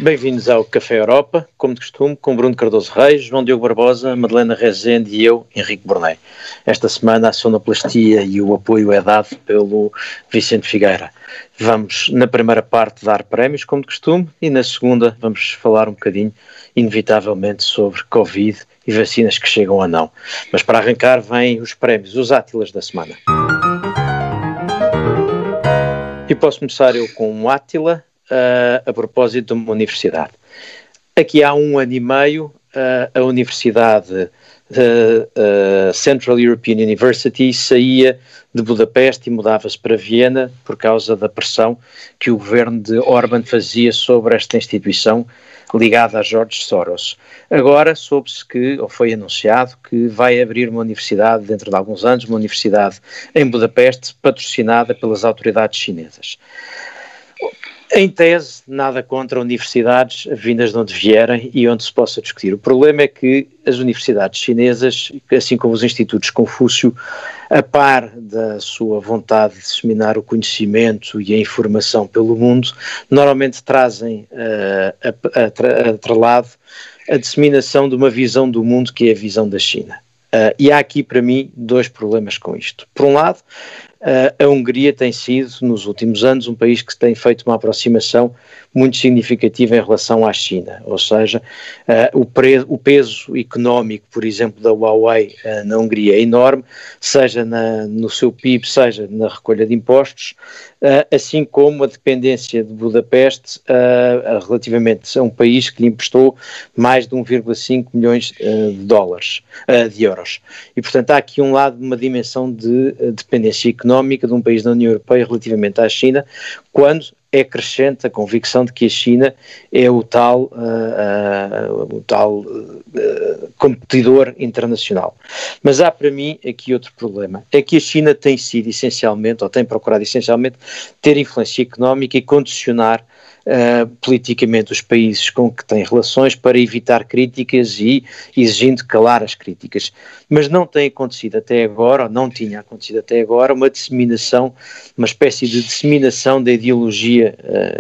Bem-vindos ao Café Europa, como de costume, com Bruno Cardoso Reis, João Diogo Barbosa, Madalena Rezende e eu, Henrique Bornei. Esta semana a sonoplastia e o apoio é dado pelo Vicente Figueira. Vamos, na primeira parte, dar prémios, como de costume, e na segunda vamos falar um bocadinho, inevitavelmente, sobre Covid e vacinas que chegam ou não. Mas para arrancar, vêm os prémios, os Átilas da semana. E posso começar eu com um Átila, a propósito de uma universidade. Aqui há 1 ano e meio, a Universidade Central European University saía de Budapeste e mudava-se para Viena por causa da pressão que o governo de Orbán fazia sobre esta instituição ligada a George Soros. Agora soube-se que, ou foi anunciado, que vai abrir uma universidade dentro de alguns anos, uma universidade em Budapeste, patrocinada pelas autoridades chinesas. Em tese, nada contra universidades vindas de onde vierem e onde se possa discutir. O problema é que as universidades chinesas, assim como os institutos Confúcio, a par da sua vontade de disseminar o conhecimento e a informação pelo mundo, normalmente trazem atrelado a disseminação de uma visão do mundo que é a visão da China. E há aqui, para mim, 2 problemas com isto. Por um lado, a Hungria tem sido, nos últimos anos, um país que tem feito uma aproximação muito significativa em relação à China, ou seja, o peso económico, por exemplo, da Huawei na Hungria é enorme, seja no seu PIB, seja na recolha de impostos, assim como a dependência de Budapeste relativamente a um país que lhe emprestou mais de 1,5 milhões de euros. E, portanto, há aqui um lado de uma dimensão de dependência económica de um país da União Europeia relativamente à China, quando é crescente a convicção de que a China é o tal competidor internacional. Mas há para mim aqui outro problema, é que a China tem sido essencialmente, ou tem procurado essencialmente, ter influência económica e condicionar politicamente os países com que tem relações para evitar críticas e exigindo calar as críticas. Mas não tem acontecido até agora, ou não tinha acontecido até agora, uma espécie de disseminação da ideologia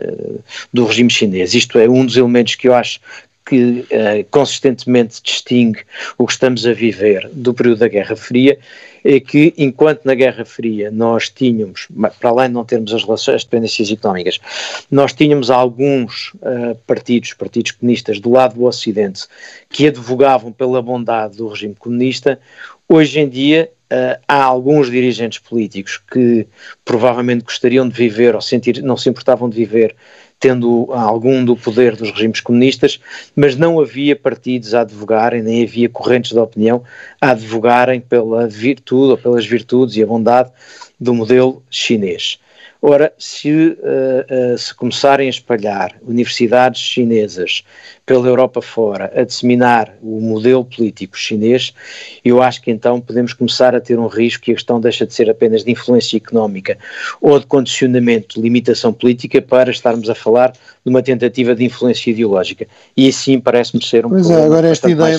do regime chinês. Isto é um dos elementos que eu acho que consistentemente distingue o que estamos a viver do período da Guerra Fria, é que enquanto na Guerra Fria nós tínhamos, para além de não termos as dependências económicas, nós tínhamos alguns partidos comunistas do lado do Ocidente que advogavam pela bondade do regime comunista. Hoje em dia há alguns dirigentes políticos que provavelmente gostariam de viver ou não se importavam de viver tendo algum do poder dos regimes comunistas, mas não havia partidos a advogarem, nem havia correntes de opinião a advogarem pela virtude ou pelas virtudes e a bondade do modelo chinês. Ora, se começarem a espalhar universidades chinesas pela Europa fora, a disseminar o modelo político chinês, eu acho que então podemos começar a ter um risco que a questão deixa de ser apenas de influência económica ou de condicionamento, de limitação política, para estarmos a falar de uma tentativa de influência ideológica. E assim parece-me ser um problema. Agora esta ideia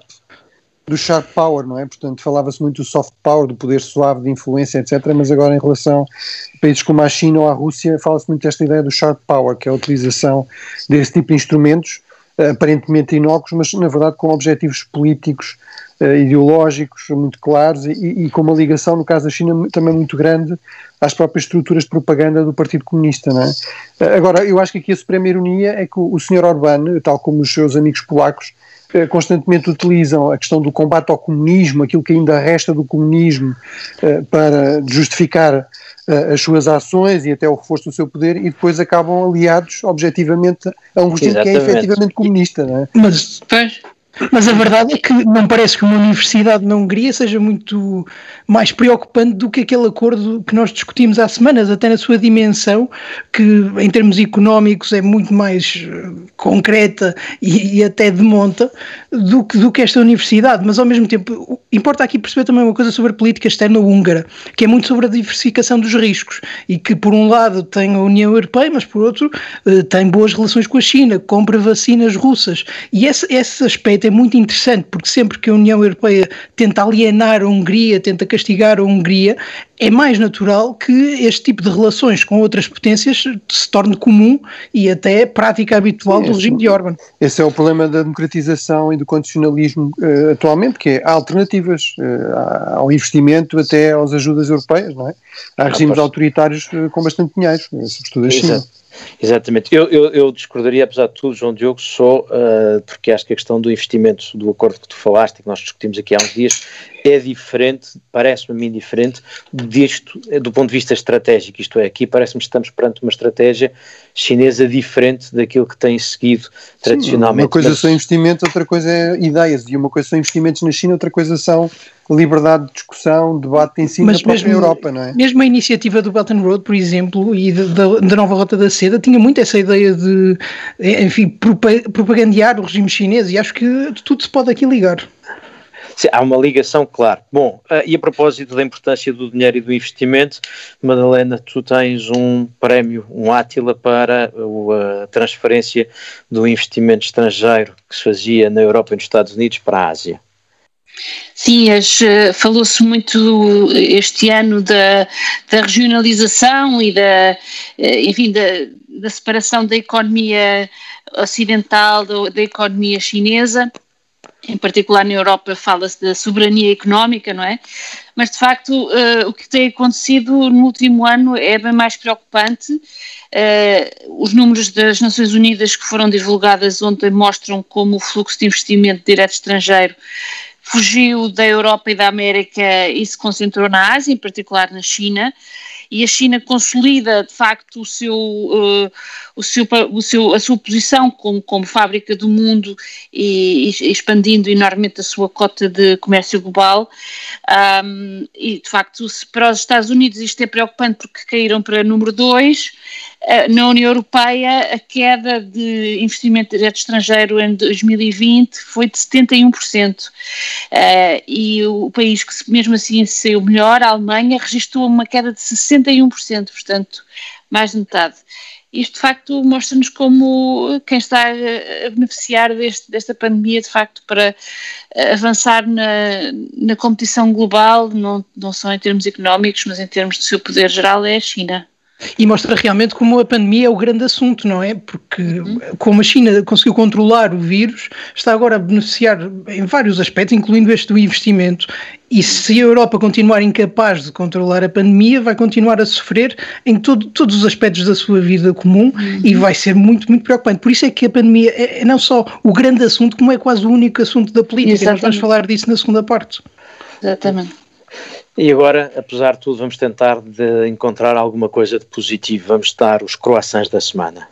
do sharp power, não é? Portanto, falava-se muito do soft power, do poder suave de influência, etc., mas agora em relação a países como a China ou a Rússia, fala-se muito desta ideia do sharp power, que é a utilização desse tipo de instrumentos, aparentemente inócuos, mas na verdade com objetivos políticos, ideológicos muito claros e com uma ligação, no caso da China, também muito grande às próprias estruturas de propaganda do Partido Comunista, não é? Agora, eu acho que aqui a suprema ironia é que o Sr. Orbán, tal como os seus amigos polacos, constantemente utilizam a questão do combate ao comunismo, aquilo que ainda resta do comunismo, para justificar as suas ações e até o reforço do seu poder, e depois acabam aliados objetivamente a um regime que é efetivamente comunista, não é? Mas a verdade é que não parece que uma universidade na Hungria seja muito mais preocupante do que aquele acordo que nós discutimos há semanas, até na sua dimensão, que em termos económicos é muito mais concreta e até de monta do que esta universidade. Mas ao mesmo tempo importa aqui perceber também uma coisa sobre a política externa húngara, que é muito sobre a diversificação dos riscos, e que por um lado tem a União Europeia, mas por outro tem boas relações com a China, compra vacinas russas, e esse aspecto efeito é muito interessante, porque sempre que a União Europeia tenta alienar a Hungria, tenta castigar a Hungria, é mais natural que este tipo de relações com outras potências se torne comum e até prática habitual do regime de Orbán. Esse é o problema da democratização e do condicionalismo atualmente, que há alternativas ao investimento, até às ajudas europeias, não é? Há regimes autoritários com bastante dinheiro, sobretudo a China. Exatamente. Eu discordaria, apesar de tudo, João Diogo, só porque acho que a questão do investimento, do acordo que tu falaste e que nós discutimos aqui há uns dias, é diferente, parece-me a mim diferente, disto, do ponto de vista estratégico, isto é, aqui parece-me que estamos perante uma estratégia chinesa diferente daquilo que tem seguido tradicionalmente. Uma coisa são investimentos, outra coisa é ideias, e uma coisa são investimentos na China, outra coisa são liberdade de discussão, debate em cima da própria Europa, não é? Mesmo a iniciativa do Belt and Road, por exemplo, e da nova Rota da Seda, tinha muito essa ideia de, enfim, propagandear o regime chinês, e acho que tudo se pode aqui ligar. Sim, há uma ligação, claro. Bom, e a propósito da importância do dinheiro e do investimento, Madalena, tu tens um prémio, um Átila, para a transferência do investimento estrangeiro que se fazia na Europa e nos Estados Unidos para a Ásia. Sim, falou-se muito este ano da regionalização e da separação da economia ocidental da economia chinesa. Em particular na Europa fala-se da soberania económica, não é? Mas de facto o que tem acontecido no último ano é bem mais preocupante. Os números das Nações Unidas que foram divulgadas ontem mostram como o fluxo de investimento direto estrangeiro fugiu da Europa e da América e se concentrou na Ásia, em particular na China, e a China consolida de facto a sua posição como fábrica do mundo e expandindo enormemente a sua cota de comércio global. E de facto para os Estados Unidos isto é preocupante porque caíram para número 2. Na União Europeia a queda de investimento direto estrangeiro em 2020 foi de 71%, e o país que mesmo assim saiu melhor, a Alemanha, registrou uma queda de 61%, portanto mais de metade. Isto de facto mostra-nos como quem está a beneficiar desta pandemia de facto para avançar na competição global, não só em termos económicos, mas em termos do seu poder geral, é a China. E mostra realmente como a pandemia é o grande assunto, não é? Porque como a China conseguiu controlar o vírus, está agora a beneficiar em vários aspectos, incluindo este do investimento, e se a Europa continuar incapaz de controlar a pandemia, vai continuar a sofrer em todos os aspectos da sua vida comum, e vai ser muito, muito preocupante. Por isso é que a pandemia é não só o grande assunto, como é quase o único assunto da política. Exatamente. Nós vamos falar disso na segunda parte. Exatamente. E agora, apesar de tudo, vamos tentar de encontrar alguma coisa de positivo. Vamos dar os croissants da semana.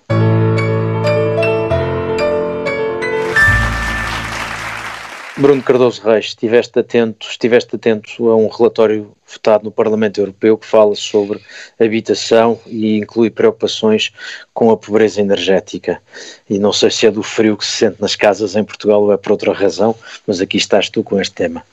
Bruno Cardoso Reis, estiveste atento a um relatório votado no Parlamento Europeu que fala sobre habitação e inclui preocupações com a pobreza energética. E não sei se é do frio que se sente nas casas em Portugal ou é por outra razão, mas aqui estás tu com este tema.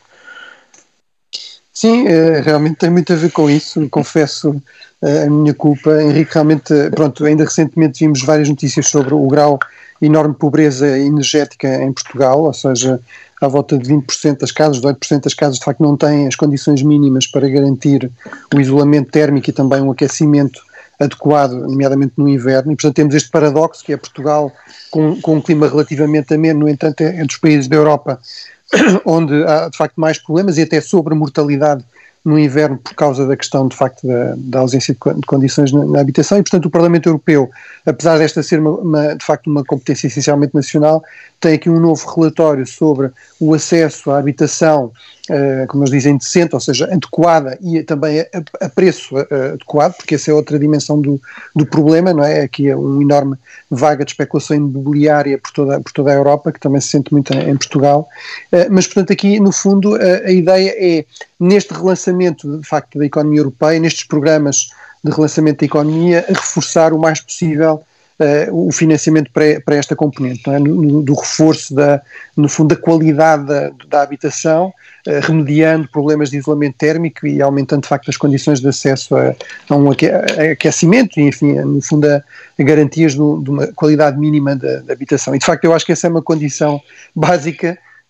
Sim, realmente tem muito a ver com isso, confesso a minha culpa. Henrique, realmente, pronto, ainda recentemente vimos várias notícias sobre o grau enorme de pobreza energética em Portugal, ou seja, à volta de 20% das casas, 18% das casas de facto não têm as condições mínimas para garantir o isolamento térmico e também um aquecimento adequado, nomeadamente no inverno, e portanto temos este paradoxo que é Portugal com um clima relativamente ameno, no entanto é dos países da Europa onde há de facto mais problemas e até sobre a mortalidade no inverno por causa da questão de facto da ausência de condições na habitação, e portanto o Parlamento Europeu, apesar desta ser de facto uma competência essencialmente nacional, tem aqui um novo relatório sobre o acesso à habitação, como eles dizem, decente, ou seja, adequada e também a preço adequado, porque essa é outra dimensão do problema, não é? Aqui é uma enorme vaga de especulação imobiliária por toda a Europa, que também se sente muito em Portugal, mas portanto aqui no fundo a ideia é, neste relançamento de facto da economia europeia, nestes programas de relançamento da economia, a reforçar o mais possível o financiamento para esta componente, não é? Do reforço no fundo da qualidade da habitação, remediando problemas de isolamento térmico e aumentando de facto as condições de acesso a um aquecimento e enfim, no fundo a garantias de uma qualidade mínima da habitação. E de facto eu acho que essa é uma condição básica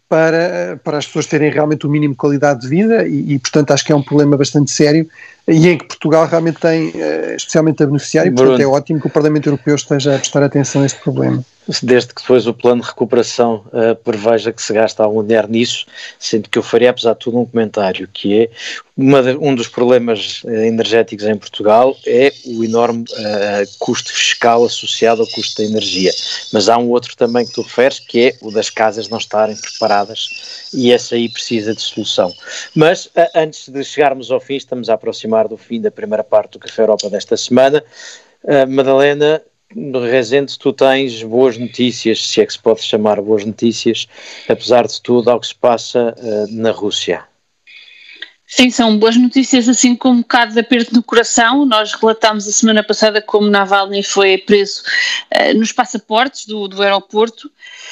para as pessoas terem realmente o mínimo de qualidade de vida e, portanto, acho que é um problema bastante sério e em que Portugal realmente tem especialmente a beneficiar e, portanto, é ótimo que o Parlamento Europeu esteja a prestar atenção a este problema. Desde que depois o plano de recuperação preveja que se gasta algum dinheiro nisso, sendo que eu faria, apesar de tudo, um comentário, que é um dos problemas energéticos em Portugal é o enorme custo fiscal associado ao custo da energia. Mas há um outro também que tu referes, que é o das casas não estarem preparadas, e essa aí precisa de solução. Mas antes de chegarmos ao fim, estamos a aproximar do fim da primeira parte do Café Europa desta semana. Madalena Rezende, tu tens boas notícias, se é que se pode chamar boas notícias, apesar de tudo, ao que se passa na Rússia. Sim, são boas notícias, assim como um bocado de aperto no coração. Nós relatámos a semana passada como Navalny foi preso nos passaportes do aeroporto.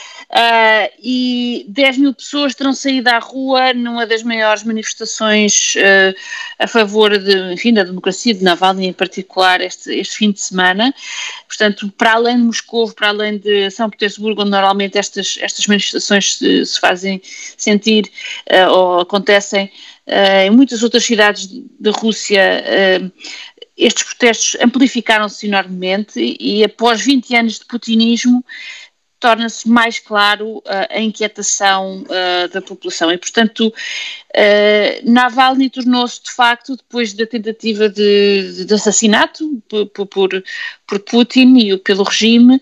E 10 mil pessoas terão saído à rua numa das maiores manifestações a favor da democracia de Navalny, em particular este fim de semana. Portanto, para além de Moscou, para além de São Petersburgo, onde normalmente estas manifestações se fazem sentir ou acontecem em muitas outras cidades da Rússia, estes protestos amplificaram-se enormemente e após 20 anos de putinismo torna-se mais claro a inquietação da população e, portanto, Navalny tornou-se, de facto, depois da tentativa de assassinato por Putin e pelo regime,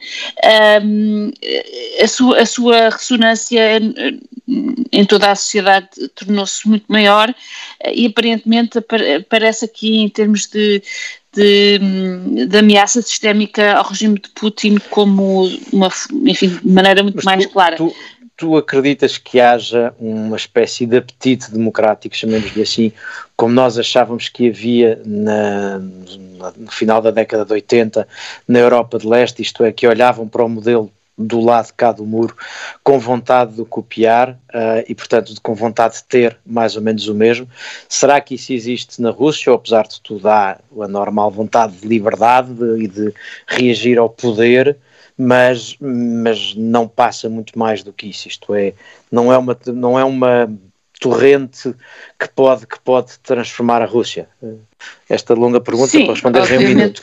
a sua ressonância em toda a sociedade tornou-se muito maior e, aparentemente, aparece aqui em termos de ameaça sistémica ao regime de Putin como de maneira muito mais clara. Tu acreditas que haja uma espécie de apetite democrático, chamemos-lhe assim, como nós achávamos que havia no final da década de 80 na Europa de Leste, isto é, que olhavam para o modelo do lado de cá do muro com vontade de copiar e, portanto, com vontade de ter mais ou menos o mesmo? Será que isso existe na Rússia, ou apesar de tudo há a normal vontade de liberdade e de reagir ao poder, mas não passa muito mais do que isso? Isto é, não é uma torrente que pode transformar a Rússia? Esta longa pergunta, sim, para responder em um minuto.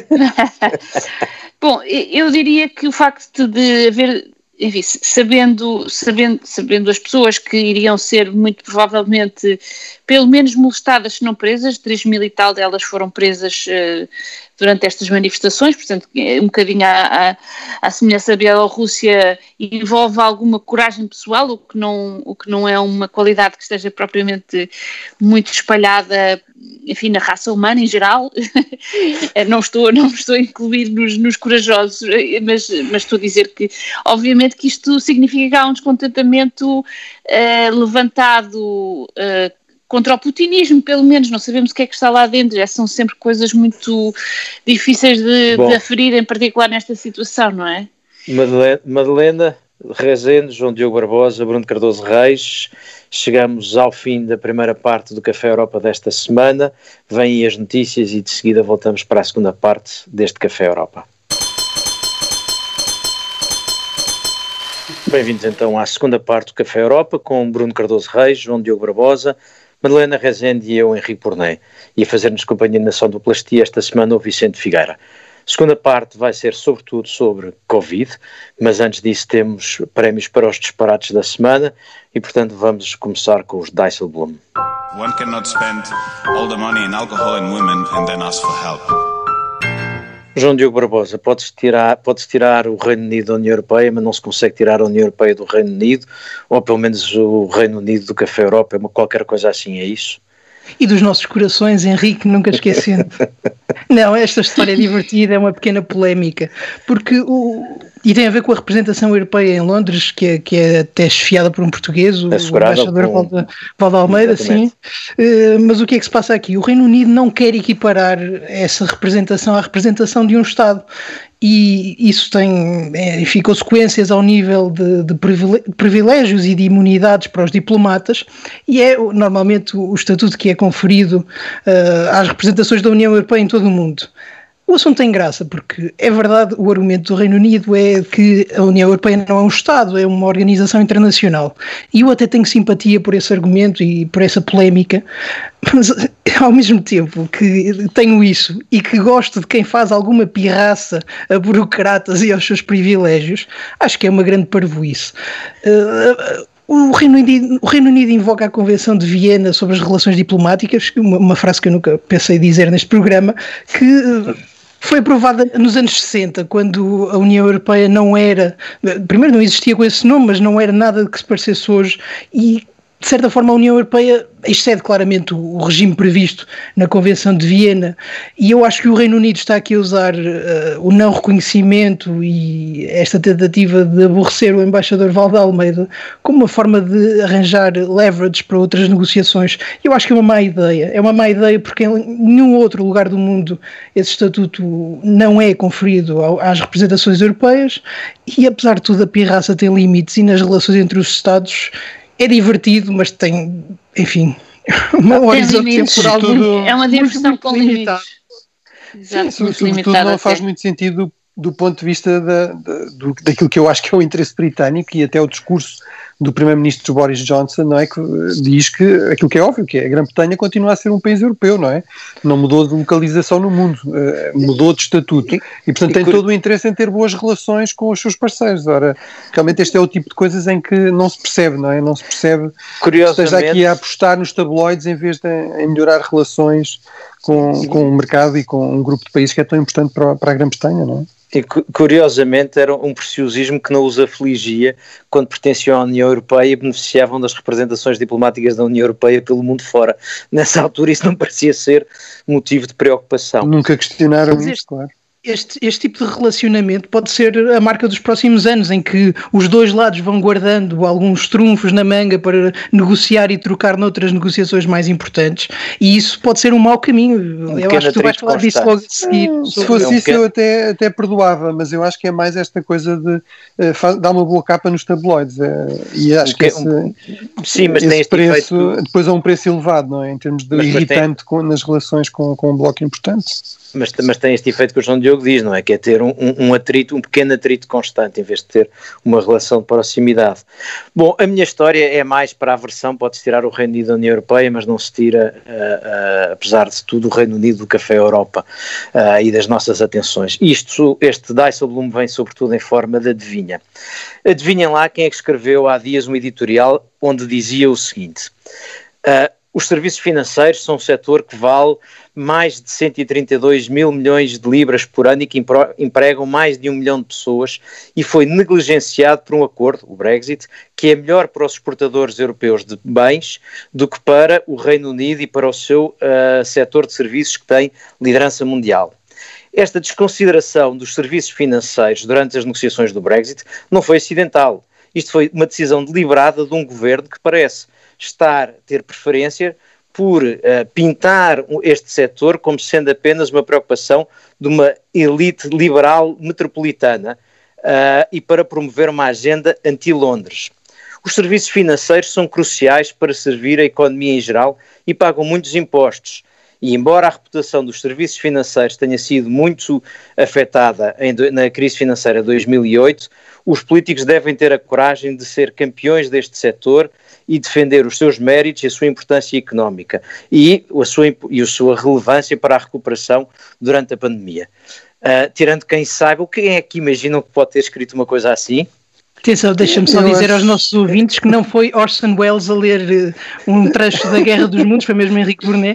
Bom, eu diria que o facto de haver, enfim, sabendo as pessoas que iriam ser muito provavelmente pelo menos molestadas, se não presas, 3 mil e tal delas foram presas durante estas manifestações, portanto, um bocadinho à semelhança da Bielorrússia, envolve alguma coragem pessoal, o que não é uma qualidade que esteja propriamente muito espalhada, enfim, na raça humana em geral. não estou a incluir nos corajosos, mas estou a dizer que, obviamente, que isto significa que há um descontentamento levantado contra o putinismo, pelo menos. Não sabemos o que é que está lá dentro. São sempre coisas muito difíceis de aferir, em particular nesta situação, não é? Madalena Rezende, João Diogo Barbosa, Bruno Cardoso Reis, chegamos ao fim da primeira parte do Café Europa desta semana. Vêm aí as notícias e de seguida voltamos para a segunda parte deste Café Europa. Bem-vindos então à segunda parte do Café Europa com Bruno Cardoso Reis, João Diogo Barbosa, Madalena Rezende e eu, Henrique Porné. E a fazer-nos companhia na sonoplastia esta semana o Vicente Figueira. A segunda parte vai ser sobretudo sobre Covid, mas antes disso temos prémios para os disparates da semana e, portanto, vamos começar com os Dijsselbloem. One cannot spend all the money in alcohol and women and then ask for help. João Diogo Barbosa, podes tirar o Reino Unido da União Europeia, mas não se consegue tirar a União Europeia do Reino Unido, ou pelo menos o Reino Unido do Café Europa, qualquer coisa assim, é isso? E dos nossos corações, Henrique, nunca esquecendo. Não, esta história é divertida, é uma pequena polémica, porque e tem a ver com a representação europeia em Londres, que é até chefiada por um português, o embaixador Valde Almeida, sim. Mas o que é que se passa aqui? O Reino Unido não quer equiparar essa representação à representação de um Estado. E isso tem consequências ao nível de privilégios e de imunidades para os diplomatas, e é normalmente o estatuto que é conferido às representações da União Europeia em todo o mundo. O assunto tem graça, porque é verdade, o argumento do Reino Unido é que a União Europeia não é um Estado, é uma organização internacional. E eu até tenho simpatia por esse argumento e por essa polémica, mas ao mesmo tempo que tenho isso e que gosto de quem faz alguma pirraça a burocratas e aos seus privilégios, acho que é uma grande parvoíce. O Reino Unido invoca a Convenção de Viena sobre as relações diplomáticas, uma frase que eu nunca pensei dizer neste programa, que foi aprovada nos anos 60, quando a União Europeia não era, primeiro não existia com esse nome, mas não era nada que se parecesse hoje, e de certa forma a União Europeia excede claramente o regime previsto na Convenção de Viena, e eu acho que o Reino Unido está aqui a usar o não reconhecimento e esta tentativa de aborrecer o embaixador Valde Almeida como uma forma de arranjar leverage para outras negociações. Eu acho que é uma má ideia porque em nenhum outro lugar do mundo esse estatuto não é conferido às representações europeias, e apesar de tudo a pirraça tem limites, e nas relações entre os Estados é divertido, mas tem, enfim, uma horizonte temporal é uma diversão com limites. Sim, sobretudo não faz muito sentido do ponto de vista daquilo que eu acho que é o interesse britânico, e até o discurso do primeiro-ministro Boris Johnson, não é, que diz que aquilo que é óbvio, que a Grã-Bretanha continua a ser um país europeu, não é? Não mudou de localização no mundo, mudou de estatuto, e portanto tem todo o interesse em ter boas relações com os seus parceiros. Ora, realmente este é o tipo de coisas em que não se percebe, não é? Não se percebe que esteja aqui a apostar nos tabloides em vez de em melhorar relações com o mercado e com um grupo de países que é tão importante para a Grã-Bretanha, não é? E curiosamente era um preciosismo que não os afligia quando pertenciam à União Europeia e beneficiavam das representações diplomáticas da União Europeia pelo mundo fora. Nessa altura isso não parecia ser motivo de preocupação. Nunca questionaram isso, claro. Este tipo de relacionamento pode ser a marca dos próximos anos, em que os dois lados vão guardando alguns trunfos na manga para negociar e trocar noutras negociações mais importantes, e isso pode ser um mau caminho. Eu acho que tu vais falar disso logo a seguir. Se fosse isso eu até perdoava, mas eu acho que é mais esta coisa de dar uma boa capa nos tabloides, e acho que sim, mas esse preço efeito... depois é um preço elevado, não é? Em termos de irritante nas relações com um bloco importante. Mas tem este efeito que o João Diogo diz, não é? Que é ter um atrito, um pequeno atrito constante, em vez de ter uma relação de proximidade. Bom, a minha história é mais para a aversão, pode-se tirar o Reino Unido da União Europeia, mas não se tira, apesar de tudo, o Reino Unido do Café Europa e das nossas atenções. Este Dijsselbloem vem sobretudo em forma de adivinha. Adivinhem lá quem é que escreveu há dias um editorial onde dizia o seguinte: os serviços financeiros são um setor que vale mais de 132 mil milhões de libras por ano e que empregam mais de 1 milhão de pessoas, e foi negligenciado por um acordo, o Brexit, que é melhor para os exportadores europeus de bens do que para o Reino Unido e para o seu setor de serviços que tem liderança mundial. Esta desconsideração dos serviços financeiros durante as negociações do Brexit não foi acidental. Isto foi uma decisão deliberada de um governo que parece ter preferência por pintar este setor como sendo apenas uma preocupação de uma elite liberal metropolitana e para promover uma agenda anti-Londres. Os serviços financeiros são cruciais para servir a economia em geral e pagam muitos impostos. E embora a reputação dos serviços financeiros tenha sido muito afetada na crise financeira de 2008, os políticos devem ter a coragem de ser campeões deste setor e defender os seus méritos e a sua importância económica e a sua relevância para a recuperação durante a pandemia. Tirando quem saiba, quem é que imaginam que pode ter escrito uma coisa assim? Atenção, deixa-me só dizer aos nossos ouvintes que não foi Orson Welles a ler um trecho da Guerra dos Mundos, foi mesmo Henrique Burnet.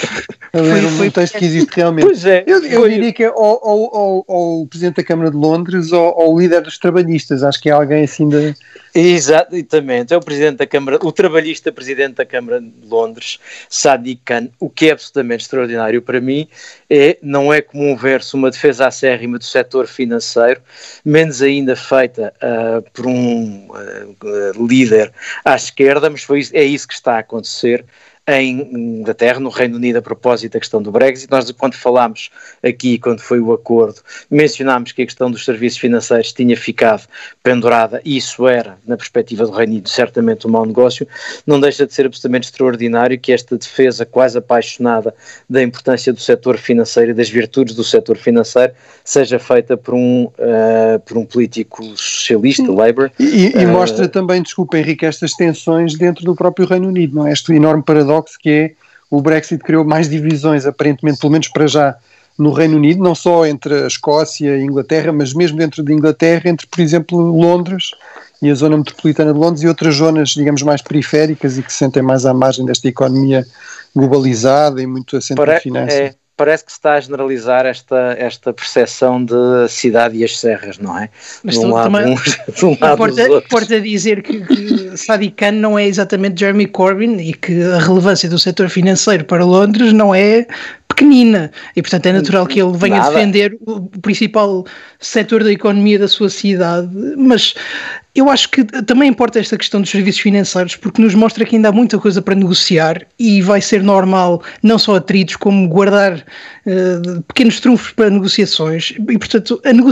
Foi um texto que existe realmente. Pois é. Eu diria que é ou o Presidente da Câmara de Londres ou o líder dos trabalhistas, acho que é alguém assim da... Exatamente, é o Presidente da Câmara, o trabalhista Presidente da Câmara de Londres, Sadiq Khan. O que é absolutamente extraordinário para mim não é comum ver-se uma defesa acérrima do setor financeiro, menos ainda feita por um líder à esquerda, mas é isso que está a acontecer em Inglaterra, no Reino Unido, a propósito da questão do Brexit. Nós, quando falámos aqui, quando foi o acordo, mencionámos que a questão dos serviços financeiros tinha ficado pendurada, e isso era, na perspectiva do Reino Unido, certamente um mau negócio. Não deixa de ser absolutamente extraordinário que esta defesa quase apaixonada da importância do setor financeiro e das virtudes do setor financeiro seja feita por um político socialista, Labour. E mostra também, desculpa Henrique, estas tensões dentro do próprio Reino Unido, não é? Este enorme paradoxo que é o Brexit criou mais divisões, aparentemente, pelo menos para já, no Reino Unido, não só entre a Escócia e a Inglaterra, mas mesmo dentro de Inglaterra, entre, por exemplo, Londres e a zona metropolitana de Londres e outras zonas, digamos, mais periféricas e que se sentem mais à margem desta economia globalizada e muito assente em finanças. Parece que se está a generalizar esta percepção de cidade e as serras, não é? Mas de um lado importa dizer que Sadiq Khan não é exatamente Jeremy Corbyn e que a relevância do setor financeiro para Londres não é pequenina e, portanto, é natural que ele venha defender o principal setor da economia da sua cidade, mas eu acho que também importa esta questão dos serviços financeiros porque nos mostra que ainda há muita coisa para negociar e vai ser normal não só atritos como guardar pequenos trunfos para negociações e, portanto, a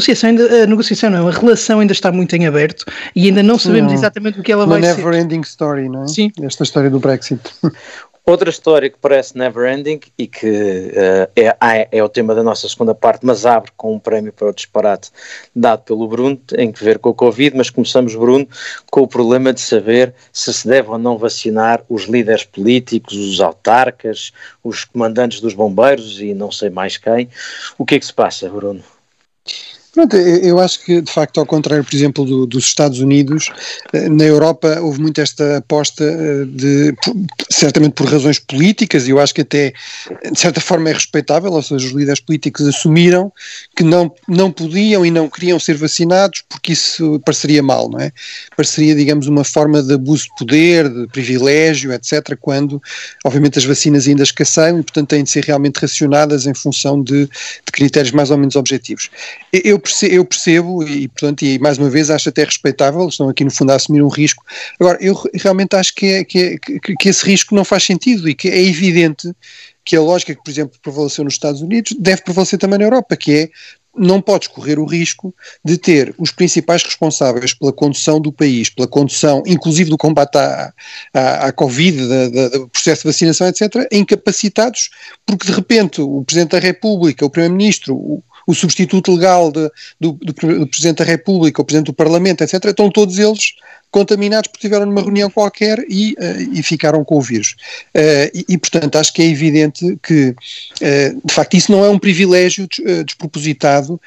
relação ainda está muito em aberto e ainda não sabemos exatamente o que ela vai ser. Uma never ending story, não é? Sim. Esta história do Brexit. Outra história que parece never-ending e que é o tema da nossa segunda parte, mas abre com um prémio para o disparate dado pelo Bruno, tem que ver com o Covid, mas começamos, Bruno, com o problema de saber se deve ou não vacinar os líderes políticos, os autarcas, os comandantes dos bombeiros e não sei mais quem. O que é que se passa, Bruno? Pronto, eu acho que, de facto, ao contrário, por exemplo, dos Estados Unidos, na Europa houve muito esta aposta certamente por razões políticas, e eu acho que até, de certa forma, é respeitável, ou seja, os líderes políticos assumiram que não podiam e não queriam ser vacinados porque isso pareceria mal, não é? Pareceria, digamos, uma forma de abuso de poder, de privilégio, etc., quando, obviamente, as vacinas ainda escasseiam e, portanto, têm de ser realmente racionadas em função de critérios mais ou menos objetivos. Eu percebo e, portanto, e mais uma vez acho até respeitável, eles estão aqui no fundo a assumir um risco. Agora, eu realmente acho que esse risco não faz sentido e que é evidente que a lógica que, por exemplo, prevaleceu nos Estados Unidos deve prevalecer também na Europa, que é não podes correr o risco de ter os principais responsáveis pela condução do país, pela condução, inclusive do combate à Covid, do processo de vacinação, etc., incapacitados, porque de repente o Presidente da República, o Primeiro-Ministro, o substituto legal do Presidente da República, o Presidente do Parlamento, etc., estão todos eles contaminados porque estiveram numa reunião qualquer e ficaram com o vírus. Portanto, acho que é evidente que, de facto, isso não é um privilégio despropositado.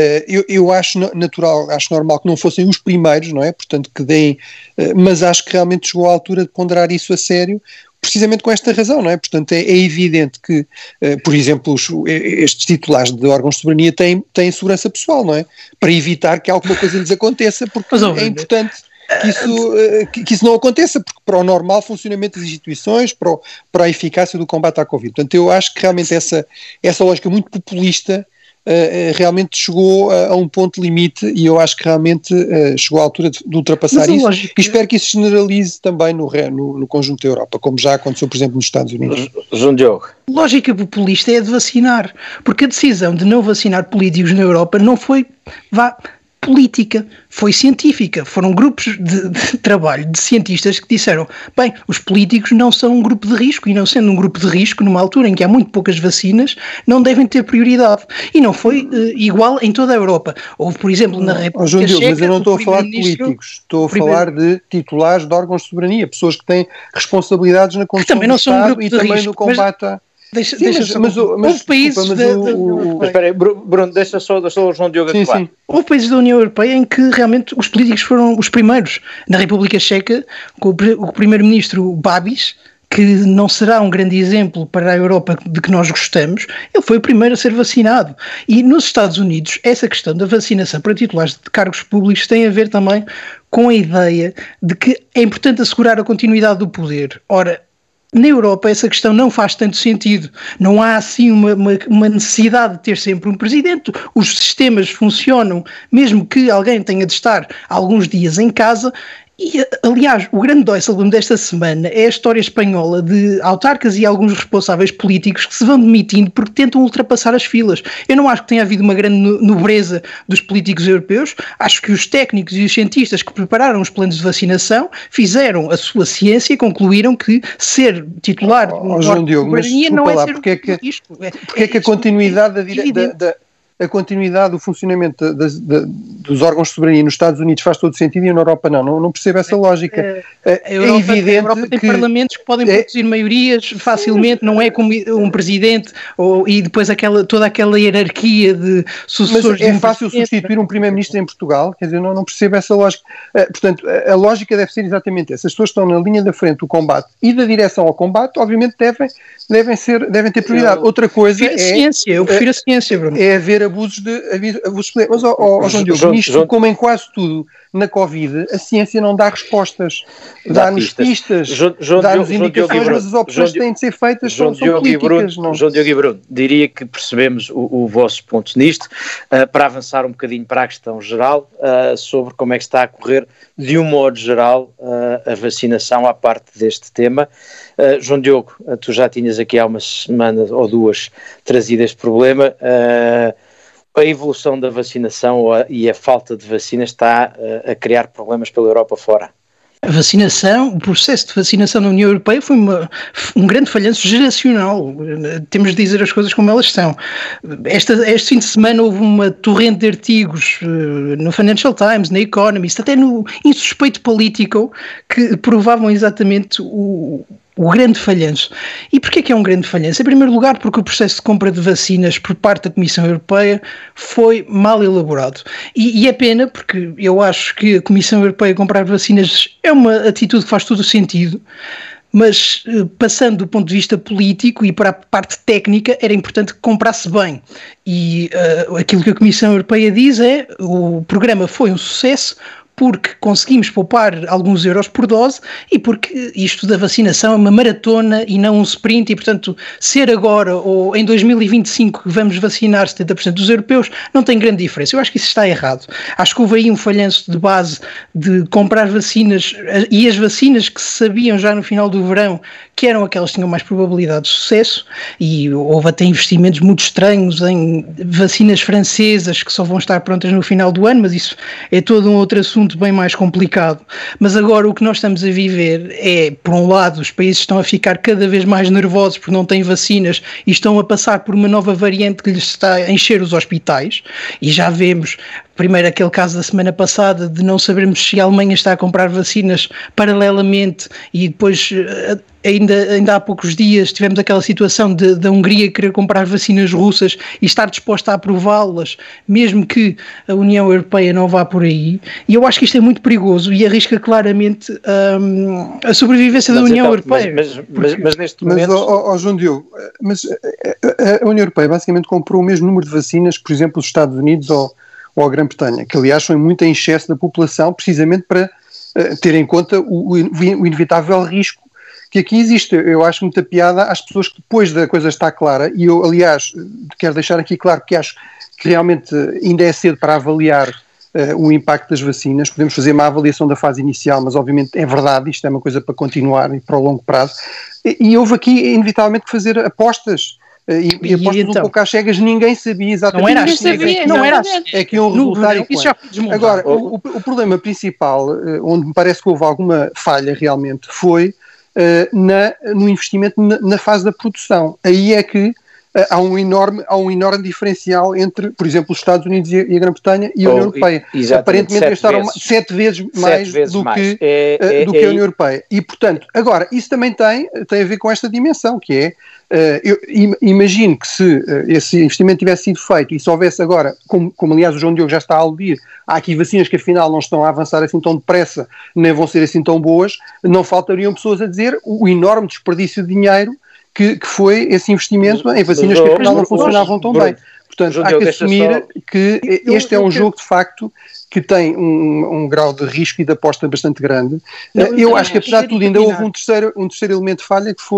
Eu acho natural, acho normal que não fossem os primeiros, não é? Portanto, que deem, mas acho que realmente chegou à altura de ponderar isso a sério, precisamente com esta razão, não é? Portanto, é evidente que, por exemplo, estes titulares de órgãos de soberania têm segurança pessoal, não é? Para evitar que alguma coisa lhes aconteça, porque é importante que isso não aconteça, porque para o normal funcionamento das instituições, para a eficácia do combate à Covid. Portanto, eu acho que realmente essa lógica muito populista realmente chegou a um ponto limite e eu acho que realmente chegou à altura de ultrapassar isso e espero que isso se generalize também no conjunto da Europa, como já aconteceu, por exemplo, nos Estados Unidos. João Diogo. Lógica populista é a de vacinar, porque a decisão de não vacinar políticos na Europa não foi política, foi científica. Foram grupos de trabalho de cientistas que disseram, bem, os políticos não são um grupo de risco e não sendo um grupo de risco, numa altura em que há muito poucas vacinas, não devem ter prioridade. E não foi igual em toda a Europa. Houve, por exemplo, na República Checa... Mas eu não estou a falar de políticos, estou a falar de titulares de órgãos de soberania, pessoas que têm responsabilidades na condução do Estado e também no combate a... Houve países Espera aí, Bruno, deixa só o João Diogo acabar. Houve países da União Europeia em que realmente os políticos foram os primeiros. Na República Checa, com o primeiro-ministro Babis, que não será um grande exemplo para a Europa de que nós gostamos, ele foi o primeiro a ser vacinado. E nos Estados Unidos, essa questão da vacinação para titulares de cargos públicos tem a ver também com a ideia de que é importante assegurar a continuidade do poder. Ora, na Europa essa questão não faz tanto sentido, não há assim uma necessidade de ter sempre um presidente, os sistemas funcionam, mesmo que alguém tenha de estar alguns dias em casa, E, aliás, o grande Dijsselbloem desta semana é a história espanhola de autarcas e alguns responsáveis políticos que se vão demitindo porque tentam ultrapassar as filas. Eu não acho que tenha havido uma grande nobreza dos políticos europeus, acho que os técnicos e os cientistas que prepararam os planos de vacinação fizeram a sua ciência e concluíram que ser titular João Diogo, mas não é lá, ser porque um risco. Porque é que a continuidade a continuidade do funcionamento dos órgãos de soberania nos Estados Unidos faz todo sentido e na Europa não percebo essa lógica. A Europa tem parlamentos que podem produzir maiorias facilmente, não é como um presidente e depois toda aquela hierarquia de sucessores. Mas é fácil substituir um primeiro-ministro em Portugal? Quer dizer, não percebo essa lógica. Portanto, a lógica deve ser exatamente essa. As pessoas que estão na linha da frente do combate e da direção ao combate, obviamente devem ter prioridade. Outra coisa eu prefiro a ciência, Bruno. É haver abusos de poder. Mas, João Diogo, nisto, como em quase tudo na Covid, a ciência não dá respostas, dá-nos pistas, dá-nos indicações, mas as opções têm de ser feitas, são políticas. João Diogo e Bruno, diria que percebemos o vosso ponto nisto, para avançar um bocadinho para a questão geral, sobre como é que está a correr, de um modo geral, a vacinação à parte deste tema. João Diogo, tu já tinhas aqui há uma semana ou duas trazido este problema. A evolução da vacinação e a falta de vacina está a criar problemas pela Europa fora. O processo de vacinação na União Europeia foi um grande falhanço geracional. Temos de dizer as coisas como elas são. Este fim de semana houve uma torrente de artigos no Financial Times, na Economist, até no Insuspeito Político, que provavam exatamente o grande falhanço. E porquê que é um grande falhanço? Em primeiro lugar, porque o processo de compra de vacinas por parte da Comissão Europeia foi mal elaborado. E é pena, porque eu acho que a Comissão Europeia comprar vacinas é uma atitude que faz todo o sentido, mas passando do ponto de vista político e para a parte técnica, era importante que comprasse bem. E aquilo que a Comissão Europeia diz é: o programa foi um sucesso porque conseguimos poupar alguns euros por dose e porque isto da vacinação é uma maratona e não um sprint, e portanto ser agora ou em 2025 que vamos vacinar 70% dos europeus não tem grande diferença. Eu acho que isso está errado. Acho que houve aí um falhanço de base de comprar vacinas, e as vacinas que se sabiam já no final do verão que eram aquelas que tinham mais probabilidade de sucesso, e houve até investimentos muito estranhos em vacinas francesas que só vão estar prontas no final do ano, mas isso é todo um outro assunto bem mais complicado. Mas agora o que nós estamos a viver é, por um lado, os países estão a ficar cada vez mais nervosos porque não têm vacinas e estão a passar por uma nova variante que lhes está a encher os hospitais, e já vemos primeiro aquele caso da semana passada de não sabermos se a Alemanha está a comprar vacinas paralelamente, e depois ainda há poucos dias tivemos aquela situação da Hungria querer comprar vacinas russas e estar disposta a aprová-las, mesmo que a União Europeia não vá por aí. E eu acho que isto é muito perigoso e arrisca claramente a sobrevivência da União Europeia. Mas neste momento... João Diogo, mas a União Europeia basicamente comprou o mesmo número de vacinas que, por exemplo, os Estados Unidos ou a Grã-Bretanha, que aliás foi muito em excesso da população, precisamente para ter em conta o inevitável risco que aqui existe. Eu acho muita piada às pessoas que depois da coisa estar clara, e eu aliás quero deixar aqui claro que acho que realmente ainda é cedo para avaliar o impacto das vacinas. Podemos fazer uma avaliação da fase inicial, mas obviamente é verdade, isto é uma coisa para continuar e para o longo prazo, e houve aqui inevitavelmente que fazer apostas. E apostas então, um pouco às cegas, ninguém sabia exatamente. Não era assim. É que iam resultar e quando. Agora, o problema principal, onde me parece que houve alguma falha realmente, foi no investimento na fase da produção. Aí é que há um enorme diferencial entre, por exemplo, os Estados Unidos e a Grã-Bretanha e a União Europeia. Aparentemente gastaram 7 vezes mais do que a União Europeia. E, portanto, agora, isso também tem a ver com esta dimensão, que é, eu imagino que se esse investimento tivesse sido feito e se houvesse agora, como aliás o João Diogo já está a aludir, há aqui vacinas que afinal não estão a avançar assim tão depressa, nem vão ser assim tão boas, não faltariam pessoas a dizer o enorme desperdício de dinheiro que foi esse investimento em vacinas que afinal não funcionavam tão bem. Portanto, há que assumir que este é um jogo de facto que tem um grau de risco e de aposta bastante grande. Eu acho que apesar de tudo ainda houve um terceiro elemento de falha, que foi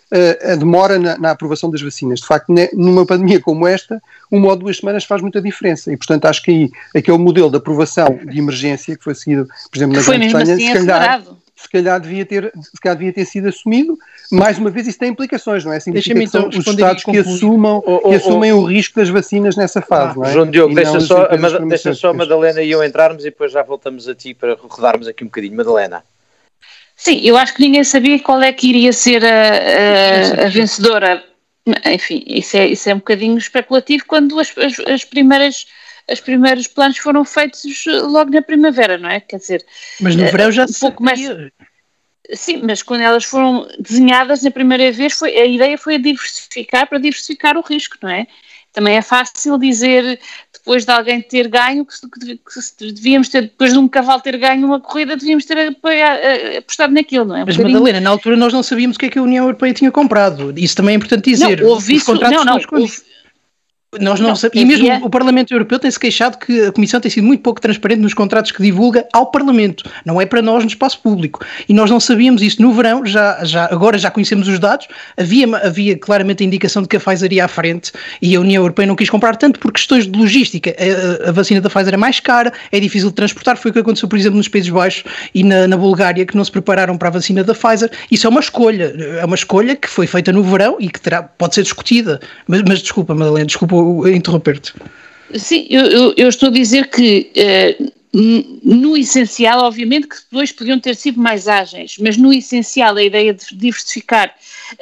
a demora na aprovação das vacinas. De facto, numa pandemia como esta, 1 ou 2 semanas faz muita diferença e, portanto, acho que aí aquele modelo de aprovação de emergência que foi seguido, por exemplo, na Grã-Bretanha, se calhar devia ter sido assumido. Mais uma vez, isso tem implicações, não é? Significa que são os Estados que assumem o risco das vacinas nessa fase, não é? João Diogo, deixa só a Madalena e eu entrarmos e depois já voltamos a ti para rodarmos aqui um bocadinho. Madalena. Sim, eu acho que ninguém sabia qual é que iria ser a vencedora. Enfim, isso é um bocadinho especulativo quando os primeiros planos foram feitos logo na primavera, não é? Quer dizer... Mas no verão já se pouco mais. Sim, mas quando elas foram desenhadas na primeira vez, a ideia foi para diversificar o risco, não é? Também é fácil dizer, depois de alguém ter ganho, que devíamos ter, depois de um cavalo ter ganho uma corrida, devíamos ter apostado naquilo, não é? Mas Madalena, na altura nós não sabíamos o que é que a União Europeia tinha comprado. Isso também é importante dizer. Não, houve isso, Nós não sabemos, e mesmo o Parlamento Europeu tem-se queixado que a Comissão tem sido muito pouco transparente nos contratos que divulga ao Parlamento, não é para nós no espaço público, e nós não sabíamos isso no verão, agora já conhecemos os dados, havia claramente a indicação de que a Pfizer ia à frente e a União Europeia não quis comprar tanto por questões de logística, a vacina da Pfizer é mais cara, é difícil de transportar, foi o que aconteceu por exemplo nos Países Baixos e na Bulgária, que não se prepararam para a vacina da Pfizer. Isso é uma escolha que foi feita no verão e que pode ser discutida, mas desculpa Madalena, desculpa interromper-te. Sim, eu estou a dizer que no essencial, obviamente que depois podiam ter sido mais ágeis, mas no essencial a ideia de diversificar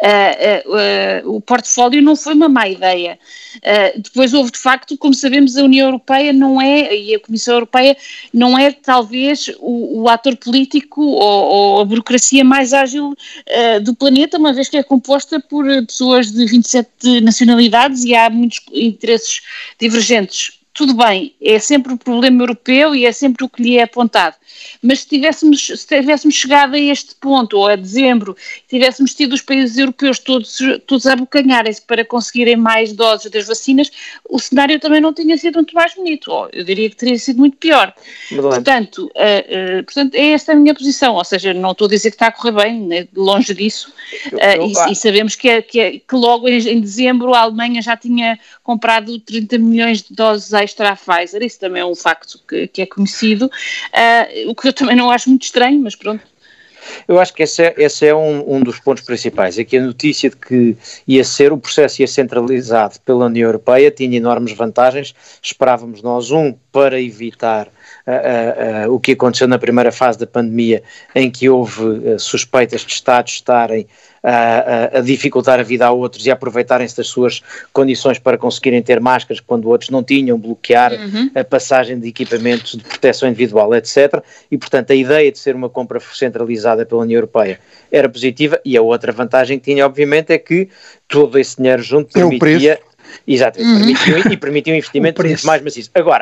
o portfólio não foi uma má ideia. Depois houve de facto, como sabemos, a União Europeia não é, e a Comissão Europeia não é talvez o ator político ou a burocracia mais ágil do planeta, uma vez que é composta por pessoas de 27 nacionalidades e há muitos interesses divergentes. Tudo bem, é sempre o problema europeu e é sempre o que lhe é apontado, mas se tivéssemos chegado a este ponto, ou a dezembro, tivéssemos tido os países europeus todos a abocanharem-se para conseguirem mais doses das vacinas, o cenário também não tinha sido muito mais bonito, ou eu diria que teria sido muito pior. Portanto, é esta a minha posição, ou seja, não estou a dizer que está a correr bem, né, longe disso, e sabemos que logo em dezembro a Alemanha já tinha comprado 30 milhões de doses extra à Pfizer, isso também é um facto que é conhecido, o que eu também não acho muito estranho, mas pronto. Eu acho que esse é um dos pontos principais, é que a notícia de que o processo ia centralizado pela União Europeia tinha enormes vantagens, esperávamos nós, para evitar o que aconteceu na primeira fase da pandemia, em que houve suspeitas de Estados estarem a dificultar a vida a outros e a aproveitarem-se das suas condições para conseguirem ter máscaras quando outros não tinham, bloquear a passagem de equipamentos de proteção individual, etc. E, portanto, a ideia de ser uma compra centralizada pela União Europeia era positiva, e a outra vantagem que tinha, obviamente, é que todo esse dinheiro junto permitia... Exatamente, permitiu um investimento muito mais maciço. Agora,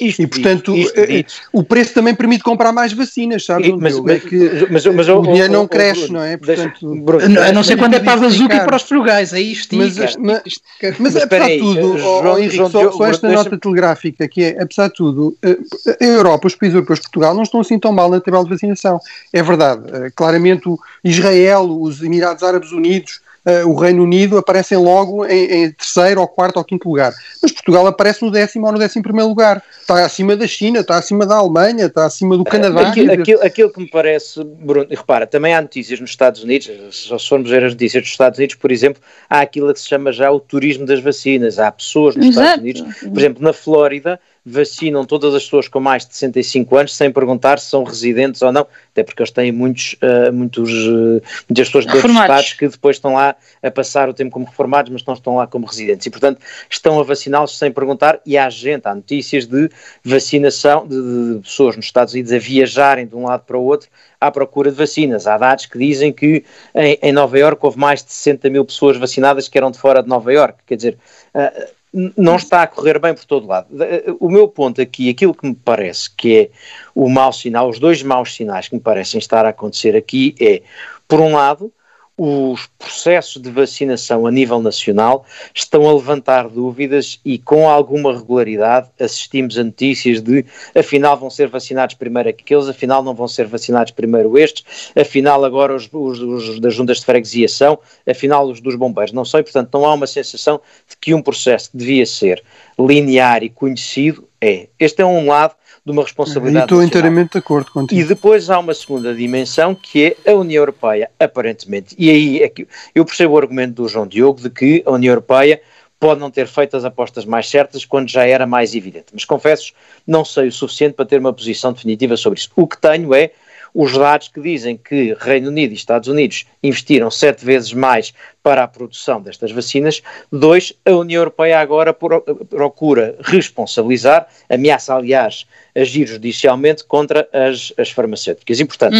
o preço também permite comprar mais vacinas, sabe? Mas o dinheiro não cresce, não é? Portanto, a não ser quando é para a bazuca e para os frugais, aí estica. Mas apesar de tudo, Henrique, só esta nota telegráfica, que é, apesar de tudo, a Europa, os países europeus, Portugal, não estão assim tão mal na tabela de vacinação. É verdade, claramente Israel, os Emirados Árabes Unidos, o Reino Unido aparecem logo em terceiro, ou quarto, ou quinto lugar. Mas Portugal aparece no 10º ou no 11º lugar. Está acima da China, está acima da Alemanha, está acima do Canadá. Aquilo que me parece, Bruno, e repara, também há notícias nos Estados Unidos, se formos ver as notícias dos Estados Unidos, por exemplo, há aquilo que se chama já o turismo das vacinas. Há pessoas nos Estados Unidos, por exemplo, na Flórida, vacinam todas as pessoas com mais de 65 anos sem perguntar se são residentes ou não, até porque eles têm muitas pessoas de outros estados que depois estão lá a passar o tempo como reformados, mas não estão lá como residentes, e portanto estão a vaciná-los sem perguntar. E há notícias de vacinação de pessoas nos Estados Unidos a viajarem de um lado para o outro à procura de vacinas. Há dados que dizem que em Nova Iorque houve mais de 60 mil pessoas vacinadas que eram de fora de Nova Iorque, quer dizer... não está a correr bem por todo lado. O meu ponto aqui, aquilo que me parece que é o mau sinal, os dois maus sinais que me parecem estar a acontecer aqui é, por um lado, os processos de vacinação a nível nacional estão a levantar dúvidas e com alguma regularidade assistimos a notícias de afinal vão ser vacinados primeiro aqueles, afinal não vão ser vacinados primeiro estes, afinal agora os das juntas de freguesia são, afinal os dos bombeiros não são, e portanto não há uma sensação de que um processo que devia ser linear e conhecido é. Este é um lado de uma responsabilidade estou nacional. inteiramente de acordo contigo. E depois há uma segunda dimensão que é a União Europeia, aparentemente, e aí é que eu percebo o argumento do João Diogo de que a União Europeia pode não ter feito as apostas mais certas quando já era mais evidente, mas confesso, não sei o suficiente para ter uma posição definitiva sobre isso. O que tenho é os dados que dizem que Reino Unido e Estados Unidos investiram 7 vezes mais para a produção destas vacinas. 2, a União Europeia agora procura responsabilizar, ameaça aliás agir judicialmente contra as farmacêuticas. E portanto,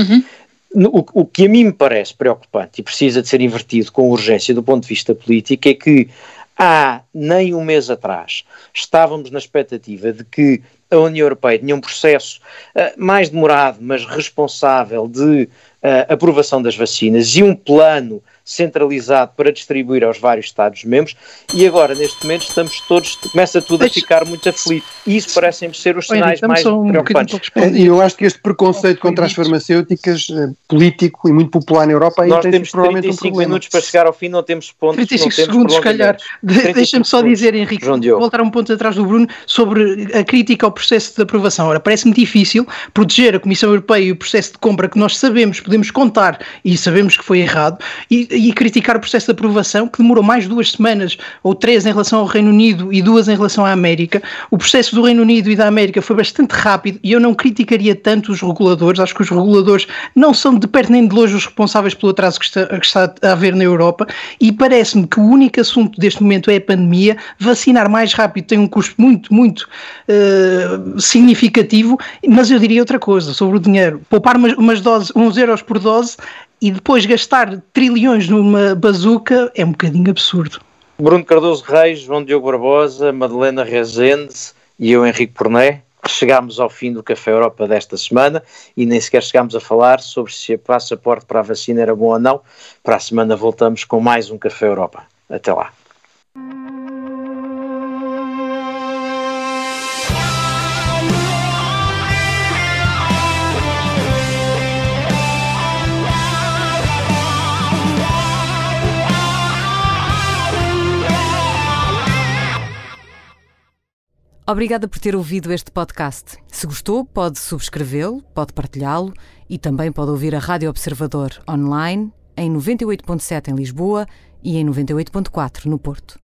o que a mim me parece preocupante e precisa de ser invertido com urgência do ponto de vista político é que há nem um mês atrás estávamos na expectativa de que a União Europeia tinha um processo mais demorado, mas responsável de aprovação das vacinas e um plano centralizado para distribuir aos vários Estados-membros, e agora, neste momento, começa tudo a ficar muito aflito. E isso parecem ser os sinais mais preocupantes. E eu acho que este preconceito contra as farmacêuticas, político e muito popular na Europa, aí nós tem temos 35 minutos para chegar ao fim, não temos pontos, 35 não temos segundos, se calhar. Deixa-me só dizer, Henrique, voltar um ponto atrás do Bruno, sobre a crítica ao processo de aprovação. Ora, parece-me difícil proteger a Comissão Europeia e o processo de compra que nós sabemos, podemos contar e sabemos que foi errado, e criticar o processo de aprovação, que demorou mais 2 semanas ou 3 em relação ao Reino Unido e 2 em relação à América. O processo do Reino Unido e da América foi bastante rápido e eu não criticaria tanto os reguladores. Acho que os reguladores não são de perto nem de longe os responsáveis pelo atraso que está a haver na Europa, e parece-me que o único assunto deste momento é a pandemia. Vacinar mais rápido tem um custo muito significativo, mas eu diria outra coisa sobre o dinheiro. Poupar umas doses, uns euros por dose, e depois gastar trilhões numa bazuca é um bocadinho absurdo. Bruno Cardoso Reis, João Diogo Barbosa, Madalena Rezende e eu, Henrique Porné, chegámos ao fim do Café Europa desta semana e nem sequer chegámos a falar sobre se o passaporte para a vacina era bom ou não. Para a semana voltamos com mais um Café Europa. Até lá. Obrigada por ter ouvido este podcast. Se gostou, pode subscrevê-lo, pode partilhá-lo e também pode ouvir a Rádio Observador online em 98.7 em Lisboa e em 98.4 no Porto.